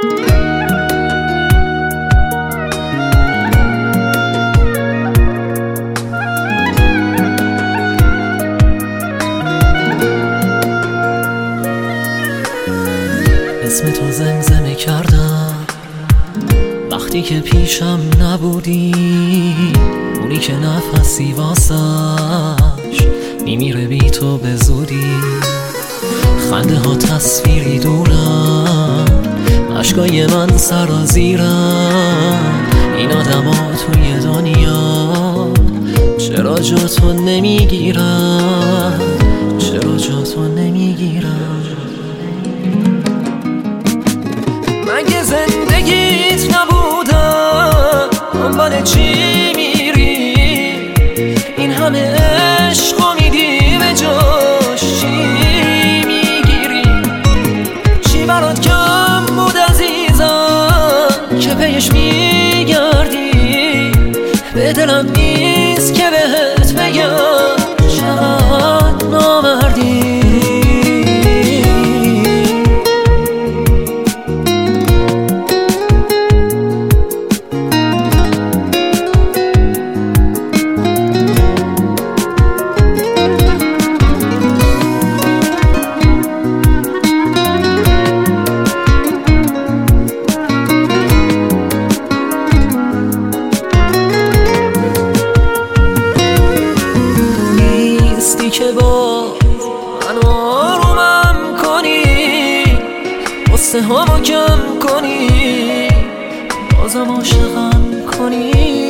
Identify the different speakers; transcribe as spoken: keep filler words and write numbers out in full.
Speaker 1: اسم تو زمزمه کردم وقتی که پیشم نبودی، اونی که نفسی واسش میمیره بی تو به زودی. خنده ها تصویری دورم، اشکای من سرازیرم. این آدم ها توی دنیا چرا جا تو نمیگیرم، چرا جا تو نمیگیرم. من که زندگیت نبودم، دنبال چی میری؟ این همه عشق و میدی به جاش چی میگیری؟ چی برات کم بود عزیزم که پیش میگردی؟ به دلم نیست که بهت بگم چقدر نامردی. که با من آرومم کنی، قصه همو کم کنی، بازم عاشقم کنی.